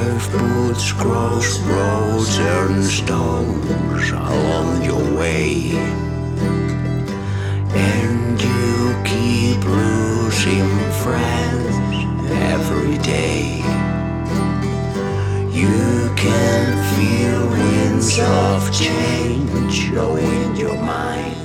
Life puts crossroads and stones along your way, and you keep losing friends every day. You can feel winds of change blowing your mind.